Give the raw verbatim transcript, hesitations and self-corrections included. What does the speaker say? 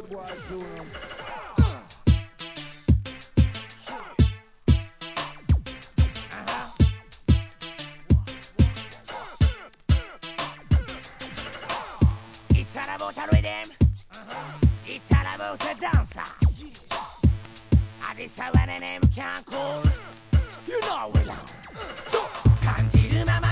It's all about a rhythm. It's all about a dancer. I decide when a name can call. You know we love. 感じるまま